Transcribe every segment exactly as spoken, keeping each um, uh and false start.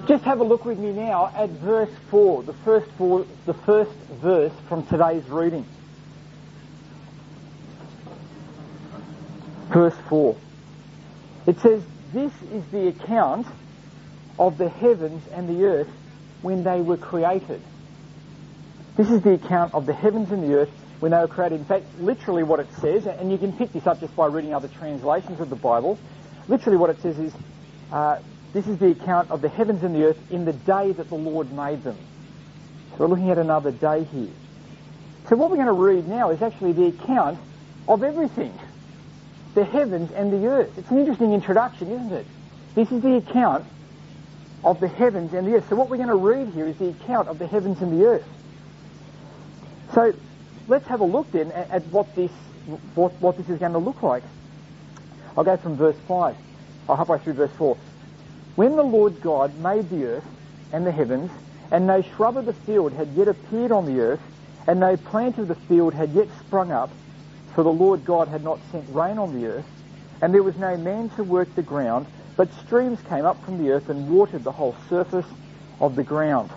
Just have a look with me now at verse four, the first four, the first verse from today's reading. Verse four. It says, "This is the account of the heavens and the earth when they were created." This is the account of the heavens and the earth when they were created. In fact, literally what it says, and you can pick this up just by reading other translations of the Bible, literally what it says is, uh, this is the account of the heavens and the earth in the day that the Lord made them. So we're looking at another day here. So what we're going to read now is actually the account of everything. The heavens and the earth. It's an interesting introduction, isn't it? This is the account of the heavens and the earth. So what we're going to read here is the account of the heavens and the earth. So let's have a look then at, at what this what, what this is going to look like. I'll go from verse five. I'll halfway through verse four. "When the Lord God made the earth and the heavens, and no shrub of the field had yet appeared on the earth, and no plant of the field had yet sprung up, for the Lord God had not sent rain on the earth, and there was no man to work the ground, but streams came up from the earth and watered the whole surface of the ground."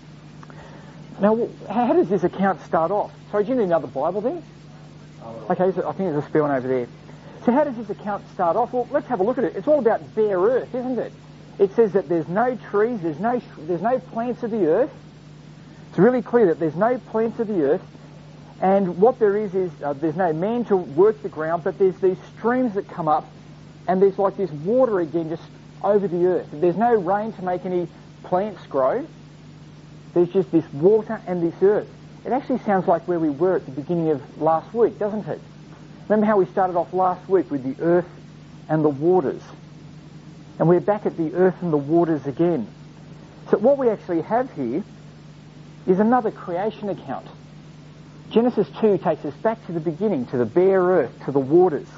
Now, how does this account start off? Sorry, do you need another Bible there? Okay, so I think there's a spare one over there. So how does this account start off? Well, let's have a look at it. It's all about bare earth, isn't it? It says that there's no trees, there's no there's no plants of the earth. It's really clear that there's no plants of the earth. And what there is is uh, there's no man to work the ground, but there's these streams that come up, and there's like this water again just over the earth. There's no rain to make any plants grow. There's just this water and this earth. It actually sounds like where we were at the beginning of last week, doesn't it? Remember how we started off last week with the earth and the waters? And we're back at the earth and the waters again. So what we actually have here is another creation account. Genesis two takes us back to the beginning, to the bare earth, to the waters.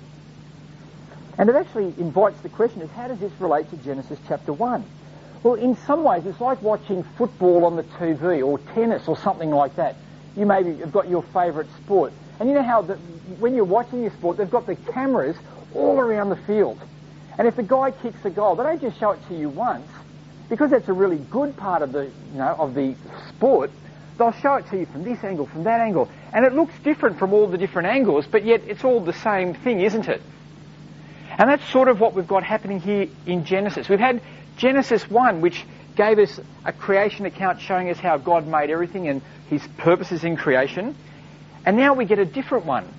And it actually invites the question is, how does this relate to Genesis chapter one? Well, in some ways, it's like watching football on the T V or tennis or something like that. You maybe have got your favourite sport. And you know how the, when you're watching your sport, they've got the cameras all around the field. And if the guy kicks a goal, they don't just show it to you once. Because that's a really good part of the, you know, of the sport, they'll show it to you from this angle, from that angle. And it looks different from all the different angles, but yet it's all the same thing, isn't it? And that's sort of what we've got happening here in Genesis. We've had Genesis one, which gave us a creation account showing us how God made everything and his purposes in creation. And now we get a different one.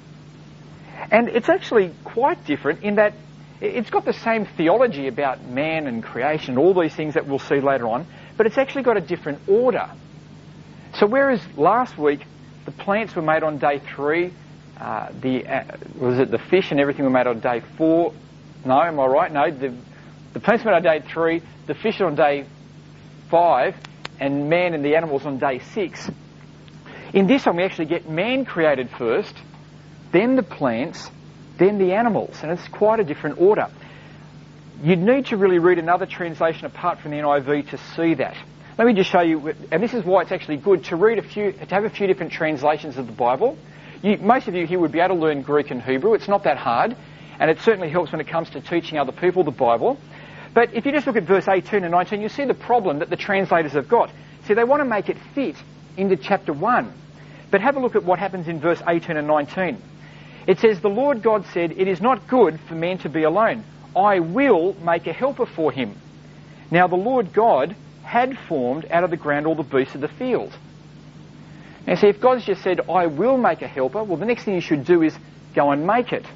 And it's actually quite different in that it's got the same theology about man and creation, all these things that we'll see later on, but it's actually got a different order. So whereas last week the plants were made on day three, uh, the uh, was it the fish and everything were made on day four? No, am I right? No, the the plants were made on day three, the fish on day five, and man and the animals on day six. In this one we actually get man created first, then the plants, then the animals, and it's quite a different order. You'd need to really read another translation apart from the N I V to see that. Let me just show you, and this is why it's actually good to read a few, to have a few different translations of the Bible. You, most of you here would be able to learn Greek and Hebrew. It's not that hard, and it certainly helps when it comes to teaching other people the Bible. But if you just look at verse eighteen and nineteen, you see the problem that the translators have got. See, they want to make it fit into chapter one. But have a look at what happens in verse eighteen and nineteen. It says, "The Lord God said, 'It is not good for man to be alone. I will make a helper for him.' Now the Lord God had formed out of the ground all the beasts of the field." Now see, if God's just said, "I will make a helper," well, the next thing you should do is go and make it.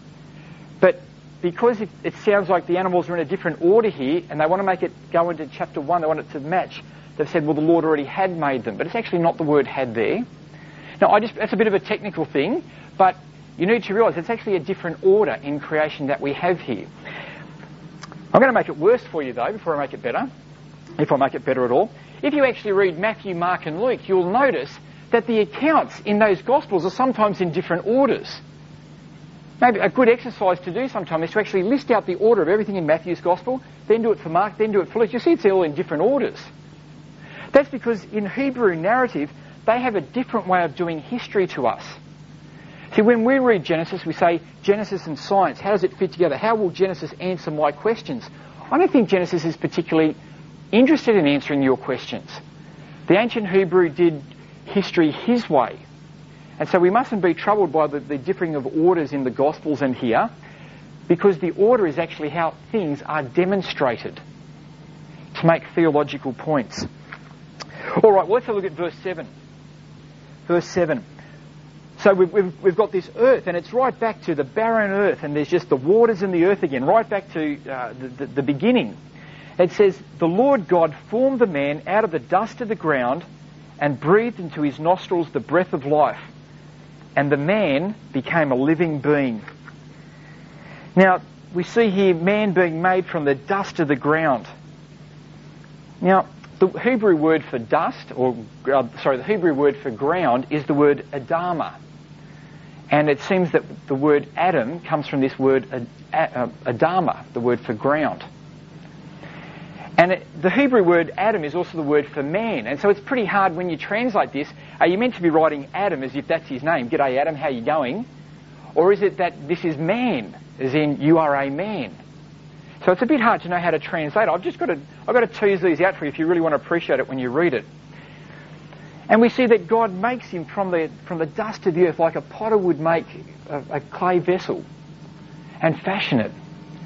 But because it, it sounds like the animals are in a different order here, and they want to make it go into chapter one, they want it to match, they've said, well, the Lord already had made them. But it's actually not the word "had" there. Now, I just that's a bit of a technical thing, but you need to realise it's actually a different order in creation that we have here. I'm going to make it worse for you, though, before I make it better, if I make it better at all. If you actually read Matthew, Mark and Luke, you'll notice that the accounts in those Gospels are sometimes in different orders. Maybe a good exercise to do sometime is to actually list out the order of everything in Matthew's Gospel, then do it for Mark, then do it for Luke. You see it's all in different orders. That's because in Hebrew narrative, they have a different way of doing history to us. See, when we read Genesis, we say, Genesis and science, how does it fit together? How will Genesis answer my questions? I don't think Genesis is particularly interested in answering your questions. The ancient Hebrew did history his way. And so we mustn't be troubled by the, the differing of orders in the Gospels and here, because the order is actually how things are demonstrated to make theological points. All right, well, let's have a look at verse seven. Verse seven. So we've, we've, we've got this earth, and it's right back to the barren earth, and there's just the waters in the earth again, right back to uh, the, the, the beginning. It says, the Lord God formed the man out of the dust of the ground and breathed into his nostrils the breath of life, and the man became a living being. Now, we see here man being made from the dust of the ground. Now, the Hebrew word for dust, or uh, sorry, the Hebrew word for ground is the word Adama. And it seems that the word Adam comes from this word Ad- Ad- Adama, the word for ground. And it, the Hebrew word Adam is also the word for man. And so it's pretty hard when you translate this. Are you meant to be writing Adam as if that's his name? G'day Adam, how you going? Or is it that this is man, as in you are a man? So it's a bit hard to know how to translate. I've just got to, I've got to tease these out for you if you really want to appreciate it when you read it. And we see that God makes him from the, from the dust of the earth like a potter would make a, a clay vessel and fashion it.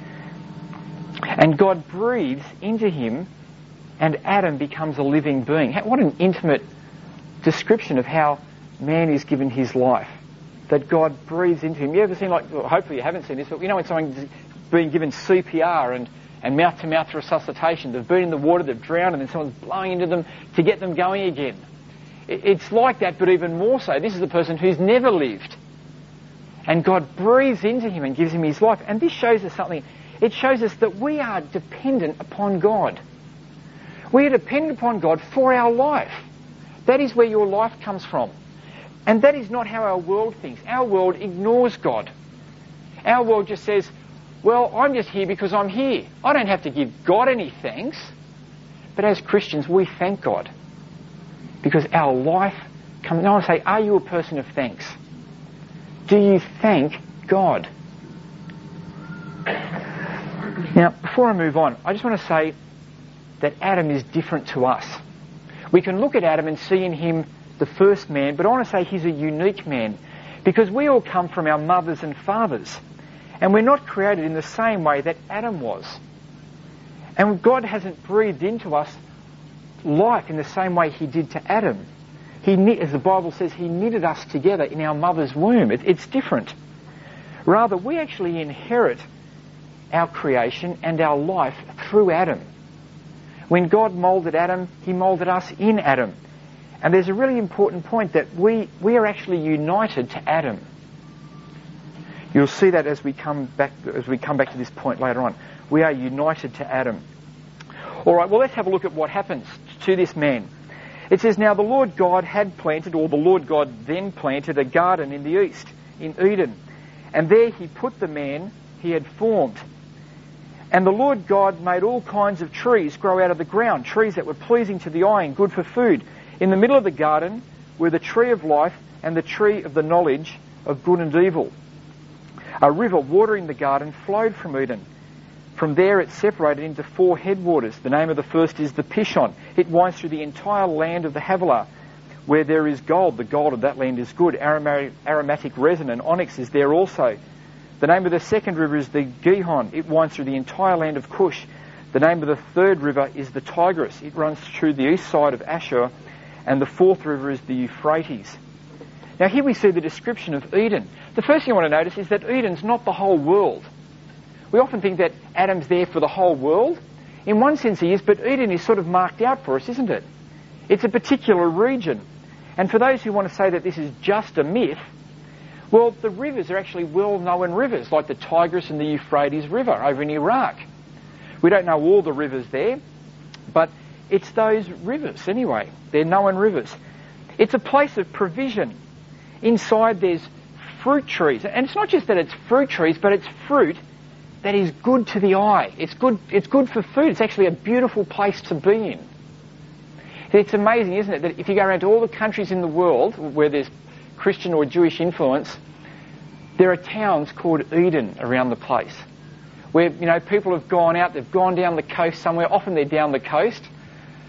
And God breathes into him and Adam becomes a living being. What an intimate description of how man is given his life. That God breathes into him. You ever seen, like, well, hopefully you haven't seen this, but you know when someone's been given C P R and, and mouth-to-mouth resuscitation, they've been in the water, they've drowned, and then someone's blowing into them to get them going again. It, it's like that, but even more so. This is a person who's never lived. And God breathes into him and gives him his life. And this shows us something. It shows us that we are dependent upon God. We are dependent upon God for our life. That is where your life comes from. And that is not how our world thinks. Our world ignores God. Our world just says, well, I'm just here because I'm here. I don't have to give God any thanks. But as Christians, we thank God. Because our life comes... I want to say, are you a person of thanks? Do you thank God? Now, before I move on, I just want to say that Adam is different to us. We can look at Adam and see in him the first man, but I want to say he's a unique man because we all come from our mothers and fathers and we're not created in the same way that Adam was. And God hasn't breathed into us life in the same way he did to Adam. He, as the Bible says, he knitted us together in our mother's womb. It, it's different. Rather, we actually inherit our creation and our life through Adam. When God moulded Adam, he moulded us in Adam. And there's a really important point that we, we are actually united to Adam. You'll see that as we come back as we come back to this point later on. We are united to Adam. All right, well, let's have a look at what happens to this man. It says, now the Lord God had planted, or the Lord God then planted, a garden in the east, in Eden. And there he put the man he had formed. And the Lord God made all kinds of trees grow out of the ground, trees that were pleasing to the eye and good for food. In the middle of the garden were the tree of life and the tree of the knowledge of good and evil. A river watering the garden flowed from Eden. From there it separated into four headwaters. The name of the first is the Pishon. It winds through the entire land of the Havilah. Where there is gold, the gold of that land is good. Aromatic, aromatic resin and onyx is there also. The name of the second river is the Gihon. It winds through the entire land of Cush. The name of the third river is the Tigris. It runs through the east side of Ashur. And the fourth river is the Euphrates. Now here we see the description of Eden. The first thing I want to notice is that Eden's not the whole world. We often think that Adam's there for the whole world. In one sense he is, but Eden is sort of marked out for us, isn't it? It's a particular region. And for those who want to say that this is just a myth, well, the rivers are actually well-known rivers, like the Tigris and the Euphrates River over in Iraq. We don't know all the rivers there, but it's those rivers anyway. They're known rivers. It's a place of provision. Inside there's fruit trees. And it's not just that it's fruit trees, but it's fruit that is good to the eye. It's good, it's good for food. It's actually a beautiful place to be in. It's amazing, isn't it, that if you go around to all the countries in the world where there's Christian or Jewish influence, there are towns called Eden around the place. Where, you know, people have gone out, they've gone down the coast somewhere, often they're down the coast,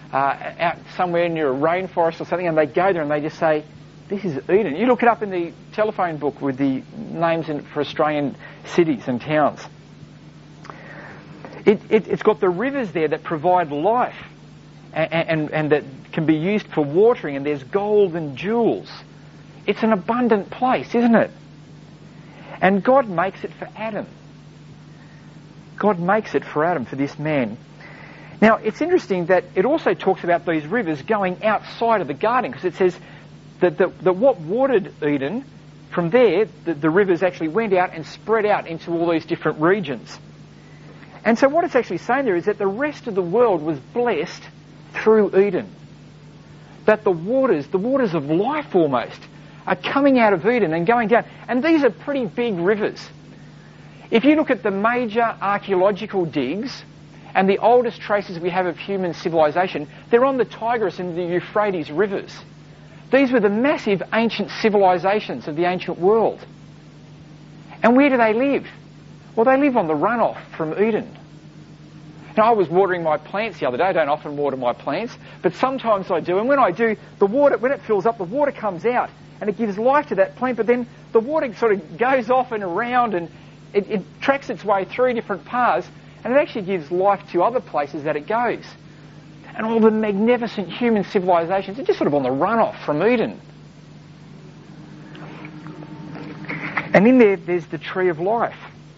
uh, out somewhere near a rainforest or something, and they go there and they just say, this is Eden. You look it up in the telephone book with the names in, for Australian cities and towns. It, it, it's got the rivers there that provide life and, and, and that can be used for watering, and there's gold and jewels. It's an abundant place, isn't it? And God makes it for Adam. God makes it for Adam, for this man. Now, it's interesting that it also talks about these rivers going outside of the garden, because it says that, that, that what watered Eden, from there, the, the rivers actually went out and spread out into all these different regions. And so what it's actually saying there is that the rest of the world was blessed through Eden. That the waters, the waters of life almost, are coming out of Eden and going down. And these are pretty big rivers. If you look at the major archaeological digs and the oldest traces we have of human civilization, they're on the Tigris and the Euphrates rivers. These were the massive ancient civilizations of the ancient world. And where do they live? Well, they live on the runoff from Eden. Now, I was watering my plants the other day. I don't often water my plants, but sometimes I do. And when I do, the water, when it fills up, the water comes out and it gives life to that plant, but then the water sort of goes off and around and it, it tracks its way through different paths, and it actually gives life to other places that it goes. And all the magnificent human civilizations are just sort of on the runoff from Eden. And in there, there's the tree of life.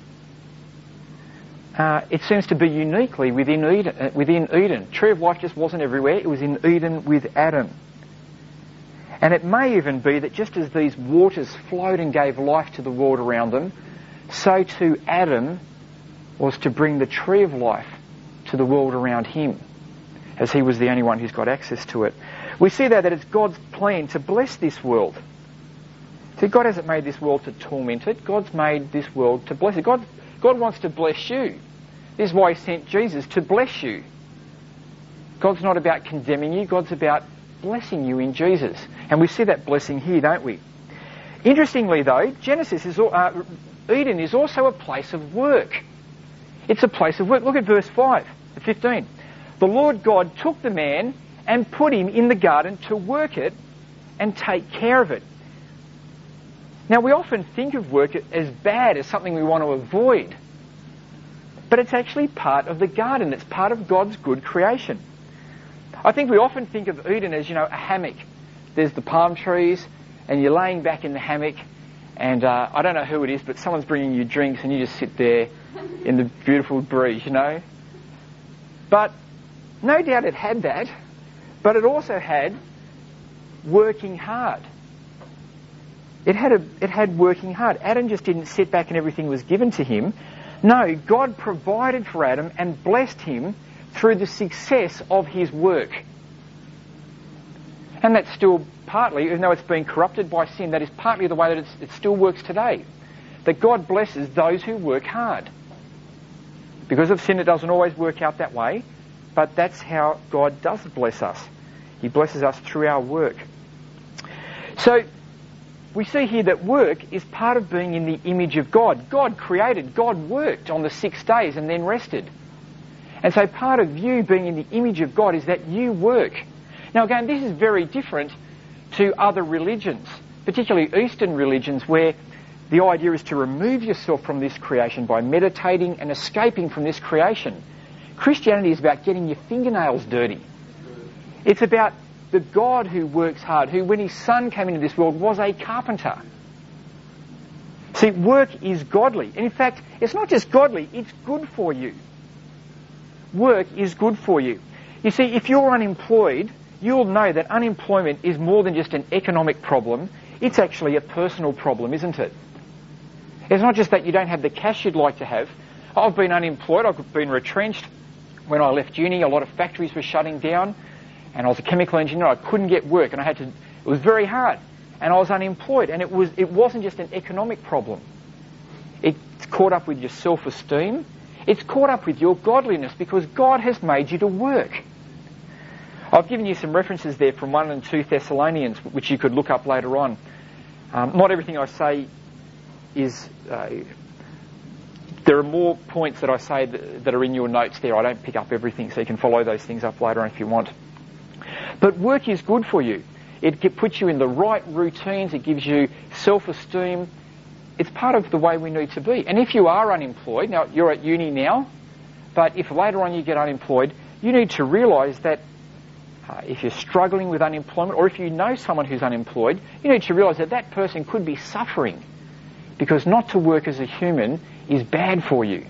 Uh, it seems to be uniquely within Eden, uh, within Eden. Tree of life just wasn't everywhere. It was in Eden with Adam. And it may even be that just as these waters flowed and gave life to the world around them, so too Adam was to bring the tree of life to the world around him, as he was the only one who's got access to it. We see there that it's God's plan to bless this world. See, God hasn't made this world to torment it. God's made this world to bless it. God, God wants to bless you. This is why he sent Jesus, to bless you. God's not about condemning you. God's about blessing you in Jesus. And we see that blessing here, don't we? Interestingly, though, Genesis is, uh, Eden is also a place of work. It's a place of work. Look at verse five, fifteen. The Lord God took the man and put him in the garden to work it and take care of it. Now, we often think of work as bad, as something we want to avoid. But it's actually part of the garden. It's part of God's good creation. I think we often think of Eden as, you know, a hammock. There's the palm trees, and you're laying back in the hammock, and uh, I don't know who it is, but someone's bringing you drinks, and you just sit there in the beautiful breeze, you know. But no doubt it had that, but it also had working hard. It had a, it had working hard. Adam just didn't sit back and everything was given to him. No, God provided for Adam and blessed him through the success of his work. And that's still partly, even though it's been corrupted by sin, that is partly the way that it's, it still works today. That God blesses those who work hard. Because of sin, it doesn't always work out that way, but that's how God does bless us. He blesses us through our work. So, we see here that work is part of being in the image of God. God created, God worked on the six days and then rested. And so part of you being in the image of God is that you work. Now again, this is very different to other religions, particularly Eastern religions, where the idea is to remove yourself from this creation by meditating and escaping from this creation. Christianity is about getting your fingernails dirty. It's about the God who works hard, who when his son came into this world was a carpenter. See, work is godly. And in fact, it's not just godly, it's good for you. Work is good for you. You see, if you're unemployed, you'll know that unemployment is more than just an economic problem. It's actually a personal problem, isn't it? It's not just that you don't have the cash you'd like to have. I've been unemployed, I've been retrenched. When I left uni, a lot of factories were shutting down. And I was a chemical engineer, I couldn't get work, and I had to, it was very hard. And I was unemployed, and it was, it wasn't just an economic problem. It's caught up with your self-esteem. It's caught up with your godliness, because God has made you to work. I've given you some references there from one and two Thessalonians, which you could look up later on. Um, not everything I say is, uh, there are more points that I say that, that are in your notes there. I don't pick up everything, so you can follow those things up later on if you want. But work is good for you. It puts you in the right routines. It gives you self-esteem. It's part of the way we need to be. And if you are unemployed, now you're at uni now, but if later on you get unemployed, you need to realise that uh, if you're struggling with unemployment, or if you know someone who's unemployed, you need to realise that that person could be suffering, because not to work as a human is bad for you.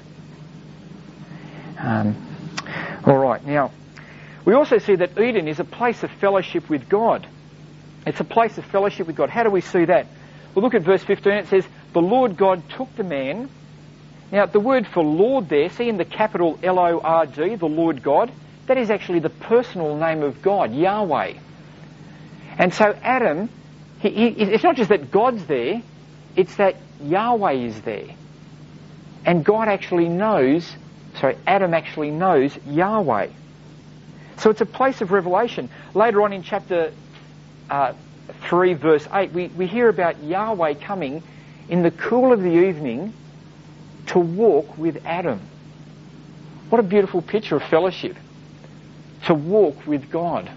Um, all right, now, we also see that Eden is a place of fellowship with God. It's a place of fellowship with God. How do we see that? Well, look at verse fifteen. It says, the Lord God took the man. Now, the word for Lord there, see in the capital L O R D, the Lord God, that is actually the personal name of God, Yahweh. And so Adam, he, he, it's not just that God's there, it's that Yahweh is there. And God actually knows, sorry, Adam actually knows Yahweh. So it's a place of revelation. Later on in chapter uh, three, verse eight, we, we hear about Yahweh coming in the cool of the evening to walk with Adam. What a beautiful picture of fellowship. To walk with God.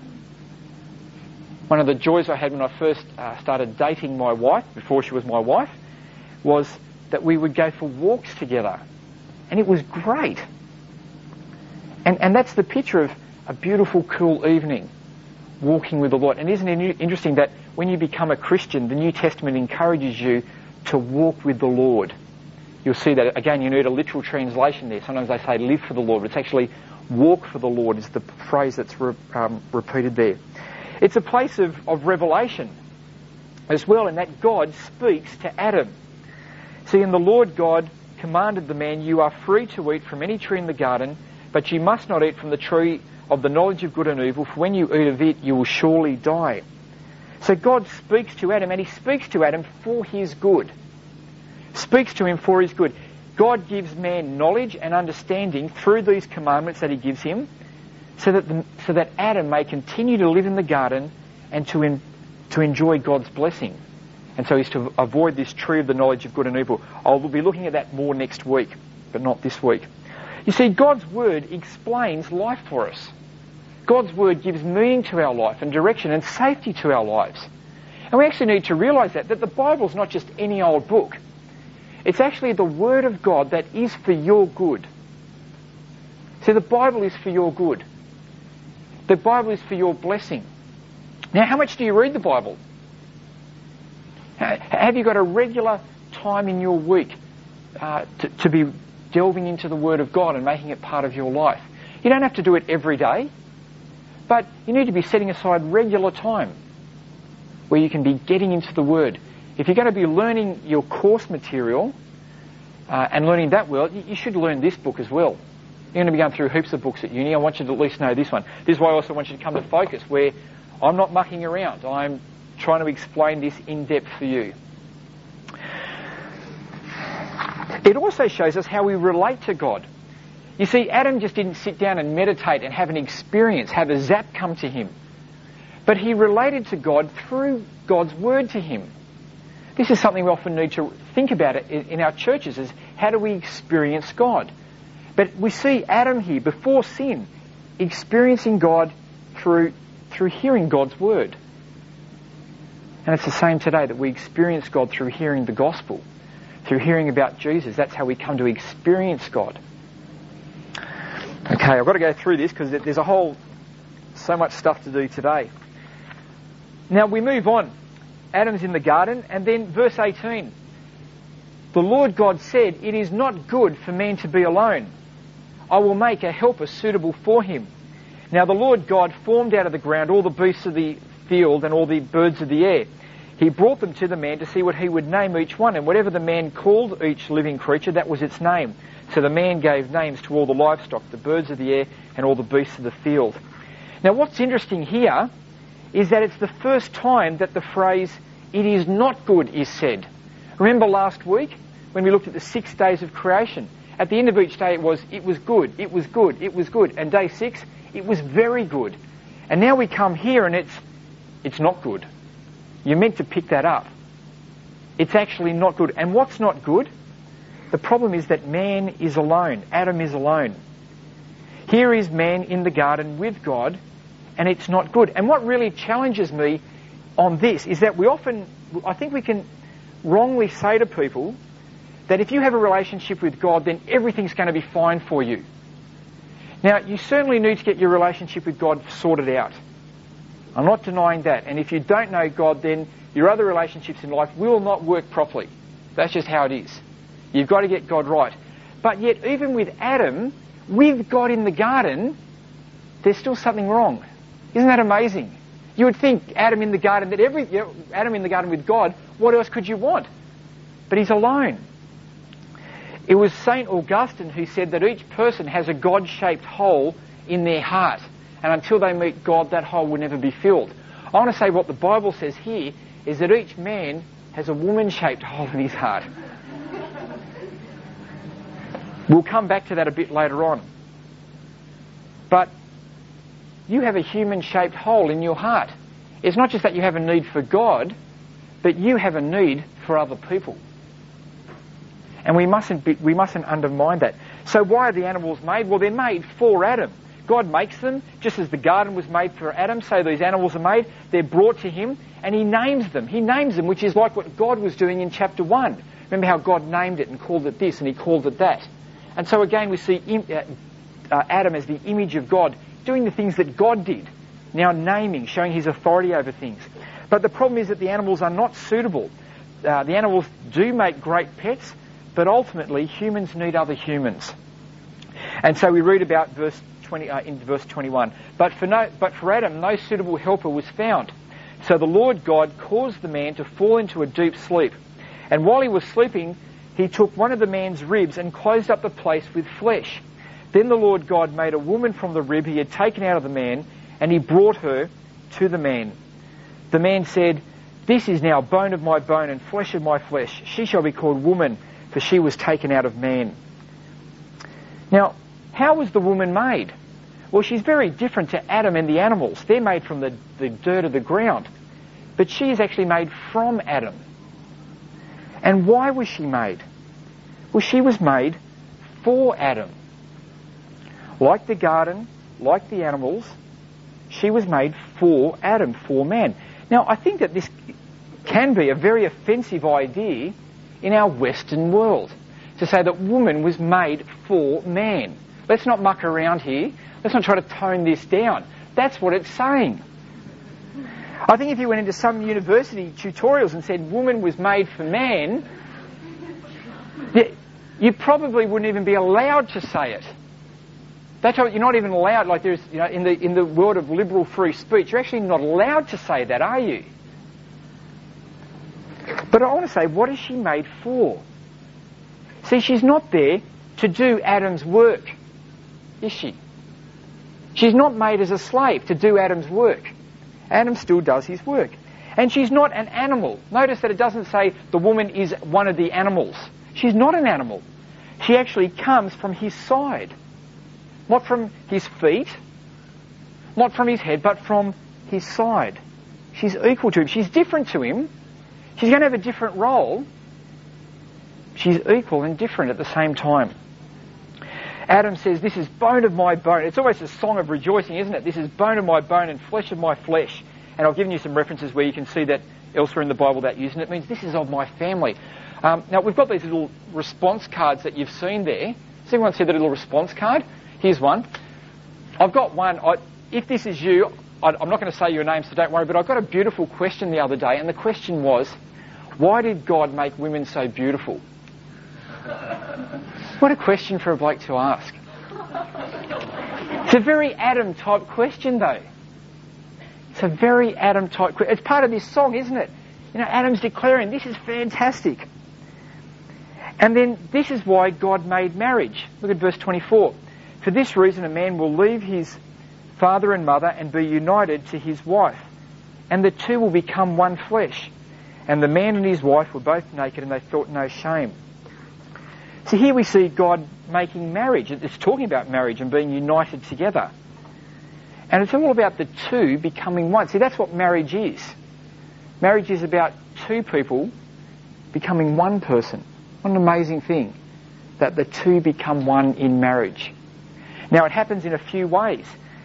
One of the joys I had when I first uh, started dating my wife, before she was my wife, was that we would go for walks together. And it was great. And, and that's the picture of a beautiful, cool evening, walking with the Lord. And isn't it interesting that when you become a Christian, the New Testament encourages you to walk with the Lord. You'll see that, again, you need a literal translation there. Sometimes they say live for the Lord, but it's actually walk for the Lord is the phrase that's re, um, repeated there. It's a place of, of revelation as well, in that God speaks to Adam. See, and the Lord God commanded the man, you are free to eat from any tree in the garden, but you must not eat from the tree of the knowledge of good and evil, for when you eat of it, you will surely die. So God speaks to Adam, and he speaks to Adam for his good. Speaks to him for his good. God gives man knowledge and understanding through these commandments that he gives him, so that the, so that Adam may continue to live in the garden and to in, to enjoy God's blessing. And so he's to avoid this tree of the knowledge of good and evil. I'll be looking at that more next week, but not this week. You see, God's Word explains life for us. God's Word gives meaning to our life and direction and safety to our lives. And we actually need to realise that, that the Bible's not just any old book. It's actually the Word of God that is for your good. See, the Bible is for your good. The Bible is for your blessing. Now, how much do you read the Bible? Have you got a regular time in your week uh, to, to be delving into the Word of God and making it part of your life? You don't have to do it every day, but you need to be setting aside regular time where you can be getting into the Word. If you're going to be learning your course material uh, and learning that well, you, you should learn this book as well. You're going to be going through heaps of books at uni. I want you to at least know this one. This is why I also want you to come to Focus, where I'm not mucking around. I'm trying to explain this in depth for you. It also shows us how we relate to God. You see, Adam just didn't sit down and meditate and have an experience, have a zap come to him. But he related to God through God's Word to him. This is something we often need to think about it in our churches, is how do we experience God? But we see Adam here, before sin, experiencing God through, through hearing God's Word. And it's the same today, that we experience God through hearing the gospel, through hearing about Jesus. That's how we come to experience God. Okay, I've got to go through this because there's a whole, so much stuff to do today. Now we move on. Adam's in the garden, and then verse eighteen. The Lord God said, it is not good for man to be alone. I will make a helper suitable for him. Now the Lord God formed out of the ground all the beasts of the field and all the birds of the air. He brought them to the man to see what he would name each one, and whatever the man called each living creature, that was its name. So the man gave names to all the livestock, the birds of the air, and all the beasts of the field. Now what's interesting here is that it's the first time that the phrase, it is not good, is said. Remember last week when we looked at the six days of creation? At the end of each day it was, it was good, it was good, it was good. And day six, it was very good. And now we come here and it's, it's not good. You're meant to pick that up. It's actually not good. And what's not good? The problem is that man is alone. Adam is alone. Here is man in the garden with God, and it's not good. And what really challenges me on this is that we often, I think we can wrongly say to people that if you have a relationship with God, then everything's going to be fine for you. Now, you certainly need to get your relationship with God sorted out. I'm not denying that. And if you don't know God, then your other relationships in life will not work properly. That's just how it is. You've got to get God right. But yet, even with Adam, with God in the garden, there's still something wrong. Isn't that amazing? You would think Adam in the garden, that every you know, Adam in the garden with God, what else could you want? But he's alone. It was Saint Augustine who said that each person has a God-shaped hole in their heart. And until they meet God, that hole will never be filled. I want to say what the Bible says here is that each man has a woman-shaped hole in his heart. We'll come back to that a bit later on. But you have a human-shaped hole in your heart. It's not just that you have a need for God, but you have a need for other people. And we mustn't be, we mustn't undermine that. So why are the animals made? Well, they're made for Adam. God makes them, just as the garden was made for Adam, so these animals are made. They're brought to him, and he names them. He names them, which is like what God was doing in chapter one. Remember how God named it and called it this, and he called it that. And so again, we see im- uh, uh, Adam as the image of God, doing the things that God did, now naming, showing his authority over things. But the problem is that the animals are not suitable. Uh, the animals do make great pets, but ultimately humans need other humans. And so we read about verse twenty uh, in verse twenty-one. But for no, but for Adam, no suitable helper was found. So the Lord God caused the man to fall into a deep sleep. And while he was sleeping, he took one of the man's ribs and closed up the place with flesh. Then the Lord God made a woman from the rib he had taken out of the man, and he brought her to the man. The man said, "This is now bone of my bone and flesh of my flesh. She shall be called woman, for she was taken out of man." Now, how was the woman made? Well, she's very different to Adam and the animals. They're made from the, the dirt of the ground. But she is actually made from Adam. And why was she made? Well, she was made for Adam. Like the garden, like the animals, she was made for Adam, for man. Now, I think that this can be a very offensive idea in our Western world, to say that woman was made for man. Let's not muck around here. Let's not try to tone this down. That's what it's saying. I think if you went into some university tutorials and said woman was made for man, you probably wouldn't even be allowed to say it. That's how you're not even allowed, like there's, you know, in the in the world of liberal free speech, you're actually not allowed to say that, are you? But I want to say, what is she made for? See, she's not there to do Adam's work, is she? She's not made as a slave to do Adam's work. Adam still does his work. And she's not an animal. Notice that it doesn't say the woman is one of the animals. She's not an animal. She actually comes from his side. Not from his feet, not from his head, but from his side. She's equal to him. She's different to him. She's going to have a different role. She's equal and different at the same time. Adam says, "This is bone of my bone." It's always a song of rejoicing, isn't it? This is bone of my bone and flesh of my flesh. And I've given you some references where you can see that elsewhere in the Bible that used. And it means this is of my family. Um, now, we've got these little response cards that you've seen there. Has anyone seen the little response card? Here's one. I've got one. I, if this is you, I, I'm not going to say your name, so don't worry, but I got a beautiful question the other day, and the question was, why did God make women so beautiful? What a question for a bloke to ask. It's a very Adam-type question, though. It's a very Adam-type question. It's part of this song, isn't it? You know, Adam's declaring, this is fantastic. And then this is why God made marriage. Look at verse twenty-four. For this reason a man will leave his father and mother and be united to his wife, and the two will become one flesh. And the man and his wife were both naked and they felt no shame. So here we see God making marriage. It's talking about marriage and being united together. And it's all about the two becoming one. See, that's what marriage is. Marriage is about two people becoming one person. What an amazing thing, that the two become one in marriage. Now, it happens in a few ways.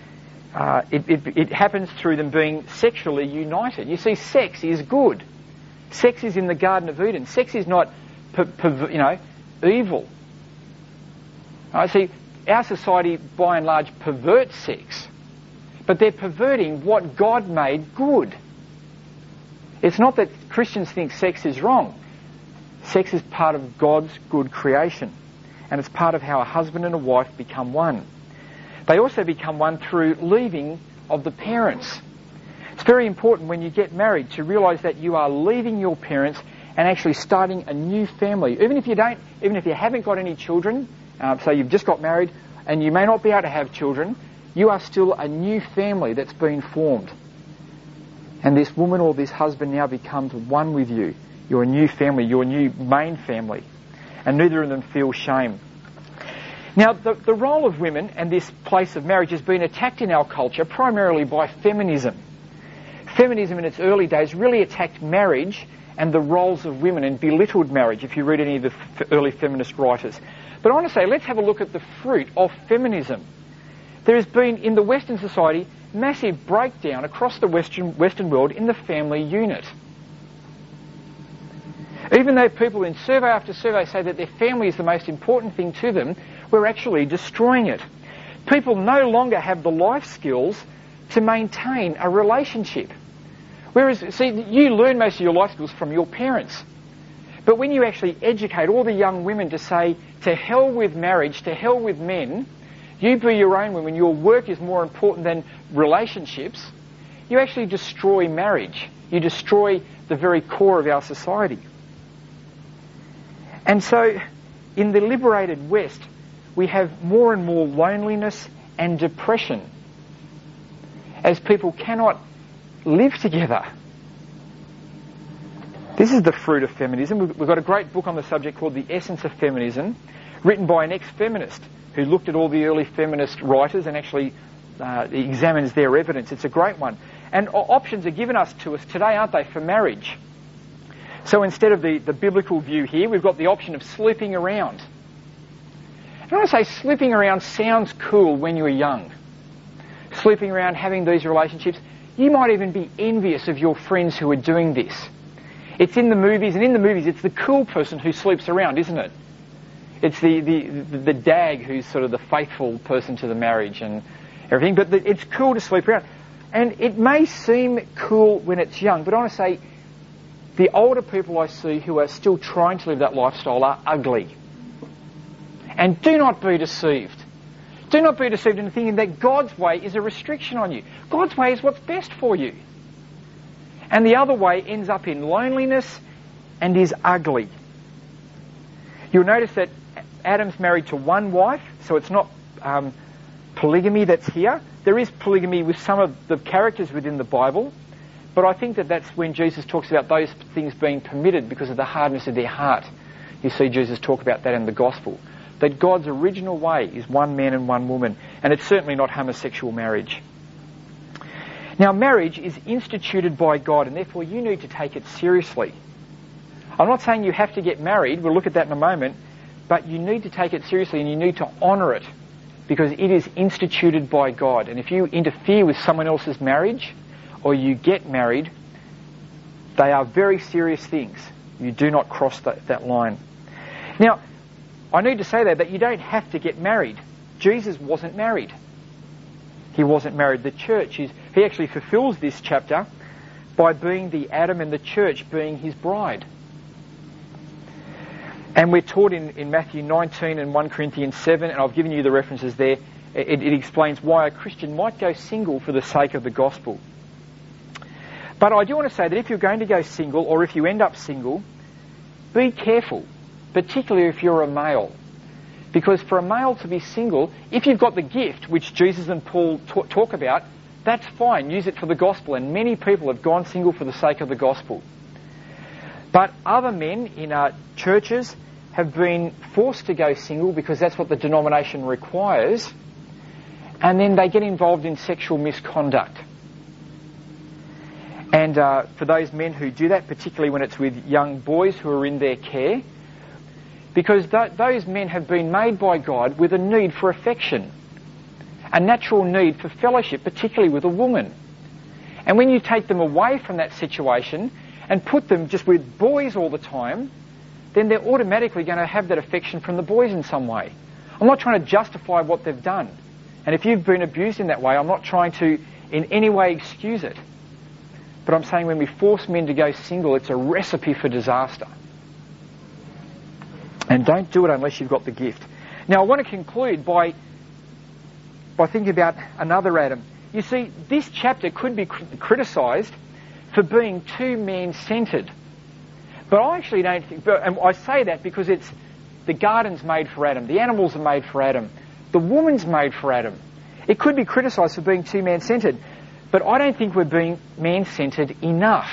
uh, it, it, it happens through them being sexually united. You see, sex is good. Sex is in the Garden of Eden. Sex is not, per, per, you know, evil. I see, our society, by and large, perverts sex, but they're perverting what God made good. It's not that Christians think sex is wrong. Sex is part of God's good creation, and it's part of how a husband and a wife become one. They also become one through leaving of the parents. It's very important when you get married to realise that you are leaving your parents and actually starting a new family. Even if you don't, even if you haven't got any children, uh, so you've just got married and you may not be able to have children, you are still a new family that's been formed. And this woman or this husband now becomes one with you. You're a new family, your new main family. And neither of them feel shame. Now, the, the role of women and this place of marriage has been attacked in our culture primarily by feminism. Feminism in its early days really attacked marriage and the roles of women and belittled marriage, if you read any of the f- early feminist writers. But I want to say, let's have a look at the fruit of feminism. There has been, in the Western society, massive breakdown across the Western, Western world in the family unit. Even though people in survey after survey say that their family is the most important thing to them, we're actually destroying it. People no longer have the life skills to maintain a relationship. Whereas, see, you learn most of your life skills from your parents. But when you actually educate all the young women to say, to hell with marriage, to hell with men, you be your own women, your work is more important than relationships, you actually destroy marriage. You destroy the very core of our society. And so, in the liberated West, we have more and more loneliness and depression as people cannot live together. This is the fruit of feminism. We've got a great book on the subject called The Essence of Feminism, written by an ex-feminist who looked at all the early feminist writers and actually uh, examines their evidence. It's a great one. And options are given us to us today, aren't they, for marriage? So instead of the, the biblical view here, we've got the option of sleeping around. And I want to say sleeping around sounds cool when you were young. Sleeping around, having these relationships. You might even be envious of your friends who are doing this. It's in the movies, and in the movies it's the cool person who sleeps around, isn't it? It's the, the, the, the dag who's sort of the faithful person to the marriage and everything, but the, it's cool to sleep around. And it may seem cool when it's young, but I want to say the older people I see who are still trying to live that lifestyle are ugly. And do not be deceived. Do not be deceived into thinking that God's way is a restriction on you. God's way is what's best for you. And the other way ends up in loneliness and is ugly. You'll notice that Adam's married to one wife, so it's not um, polygamy that's here. There is polygamy with some of the characters within the Bible, but I think that that's when Jesus talks about those things being permitted because of the hardness of their heart. You see Jesus talk about that in the Gospel. That God's original way is one man and one woman, and it's certainly not homosexual marriage. Now, marriage is instituted by God, and therefore you need to take it seriously. I'm not saying you have to get married, we'll look at that in a moment, but you need to take it seriously and you need to honour it, because it is instituted by God. And if you interfere with someone else's marriage, or you get married, they are very serious things. You do not cross that, that line. Now, I need to say that, that you don't have to get married. Jesus wasn't married. He wasn't married. The church is, he actually fulfills this chapter by being the Adam and the church being his bride. And we're taught in, in Matthew nineteen and First Corinthians seven, and I've given you the references there, it, it explains why a Christian might go single for the sake of the gospel. But I do want to say that if you're going to go single, or if you end up single, be careful, particularly if you're a male. Because for a male to be single, if you've got the gift, which Jesus and Paul t- talk about, that's fine, use it for the gospel, and many people have gone single for the sake of the gospel. But other men in uh, churches have been forced to go single because that's what the denomination requires, and then they get involved in sexual misconduct. And uh, for those men who do that, particularly when it's with young boys who are in their care, because th- those men have been made by God with a need for affection, a natural need for fellowship, particularly with a woman. And when you take them away from that situation and put them just with boys all the time, then they're automatically going to have that affection from the boys in some way. I'm not trying to justify what they've done. And if you've been abused in that way, I'm not trying to in any way excuse it. But I'm saying when we force men to go single, it's a recipe for disaster. And don't do it unless you've got the gift. Now I want to conclude by, by thinking about another Adam. You see, this chapter could be criticised for being too man-centred. But I actually don't think, and I say that because it's the garden's made for Adam, the animals are made for Adam, the woman's made for Adam. It could be criticised for being too man-centred, but I don't think we're being man-centred enough.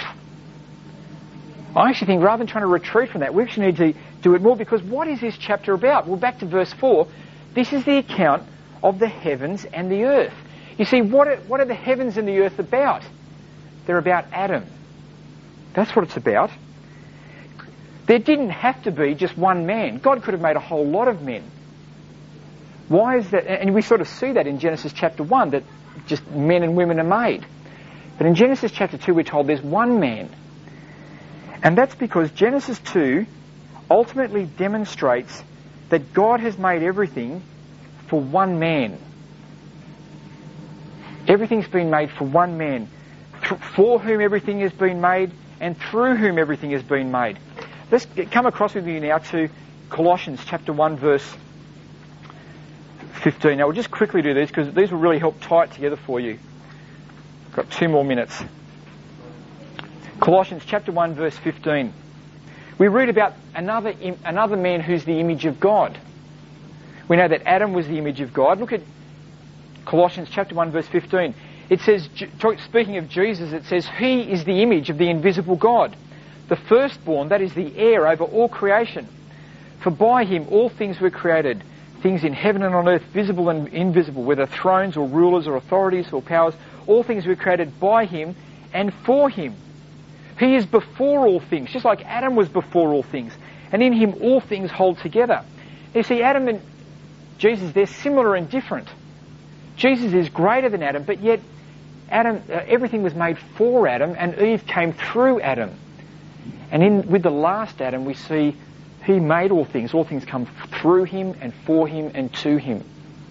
I actually think rather than trying to retreat from that, we actually need to do it more, because what is this chapter about? Well, back to verse four, this is the account of the heavens and the earth. You see, what are, what are the heavens and the earth about? They're about Adam. That's what it's about. There didn't have to be just one man. God could have made a whole lot of men. Why is that? And we sort of see that in Genesis chapter one, that just men and women are made. But in Genesis chapter two, we're told there's one man. And that's because Genesis two ultimately demonstrates that God has made everything for one man. Everything's been made for one man, for whom everything has been made and through whom everything has been made. Let's come across with you now to Colossians chapter one verse fifteen. Now we'll just quickly do these because these will really help tie it together for you. Got two more minutes. Colossians chapter one verse fifteen. We read about another another man who's the image of God. We know that Adam was the image of God. Look at Colossians chapter one verse fifteen. It says, speaking of Jesus, it says, He is the image of the invisible God, the firstborn, that is the heir over all creation. For by Him all things were created, things in heaven and on earth, visible and invisible, whether thrones or rulers or authorities or powers, all things were created by Him and for Him. He is before all things, just like Adam was before all things. And in Him all things hold together. You see, Adam and Jesus, they're similar and different. Jesus is greater than Adam, but yet Adam, uh, everything was made for Adam, and Eve came through Adam. And in with the last Adam, we see He made all things. All things come through Him and for Him and to Him.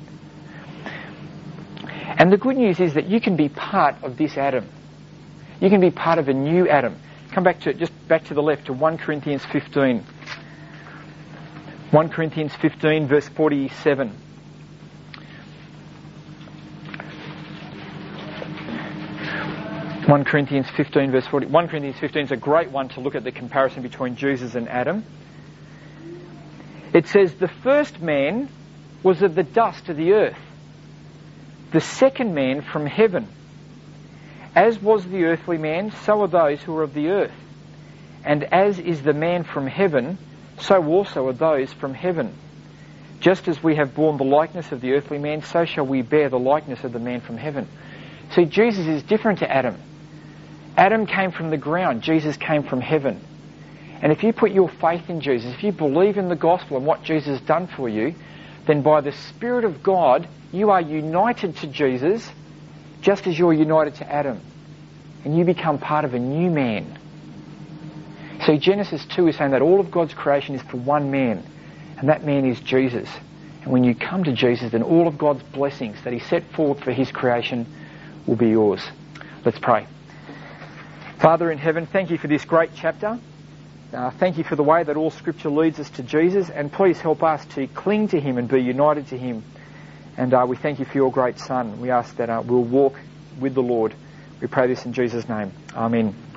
And the good news is that you can be part of this Adam. You can be part of a new Adam. Come back to just back to the left to First Corinthians fifteen. First Corinthians fifteen verse forty-seven. First Corinthians fifteen verse forty. First Corinthians fifteen is a great one to look at the comparison between Jesus and Adam. It says, the first man was of the dust of the earth, the second man from heaven. As was the earthly man, so are those who are of the earth. And as is the man from heaven, so also are those from heaven. Just as we have borne the likeness of the earthly man, so shall we bear the likeness of the man from heaven. See, Jesus is different to Adam. Adam came from the ground, Jesus came from heaven. And if you put your faith in Jesus, if you believe in the gospel and what Jesus has done for you, then by the Spirit of God, you are united to Jesus just as you're united to Adam. And you become part of a new man. See, Genesis two is saying that all of God's creation is for one man, and that man is Jesus. And when you come to Jesus, then all of God's blessings that He set forth for His creation will be yours. Let's pray. Father in heaven, thank You for this great chapter. Uh, thank You for the way that all Scripture leads us to Jesus, and please help us to cling to Him and be united to Him. And uh, we thank You for Your great Son. We ask that uh, we'll walk with the Lord. We pray this in Jesus' name. Amen.